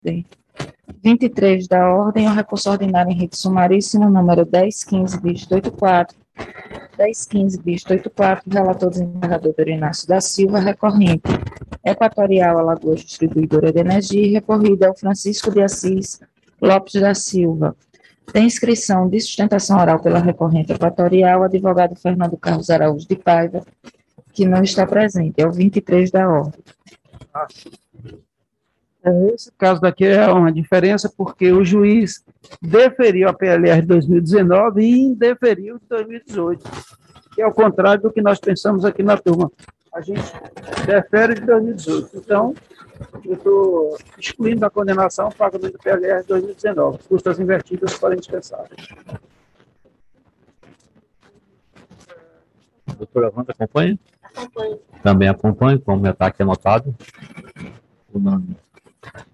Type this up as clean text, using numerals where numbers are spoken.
23 da ordem, o recurso ordinário em rito sumaríssimo, número 1015-84, 1015-84, relator desembargador Inácio da Silva, recorrente, Equatorial Alagoas Distribuidora de Energia, recorrida ao Francisco de Assis Lopes da Silva. Tem inscrição de sustentação oral pela recorrente equatorial, advogado Fernando Carlos Araújo de Paiva, que não está presente, é o 23 da ordem. Esse caso daqui é uma diferença porque o juiz deferiu a PLR de 2019 e indeferiu de 2018, que é o contrário do que nós pensamos aqui na turma. A gente defere de 2018. Então, eu estou excluindo a condenação o pagamento do PLR de 2019. Custas invertidas forem dispensáveis. Doutora Wanda, acompanha? Acompanho. Também acompanho, como já está aqui anotado. O nome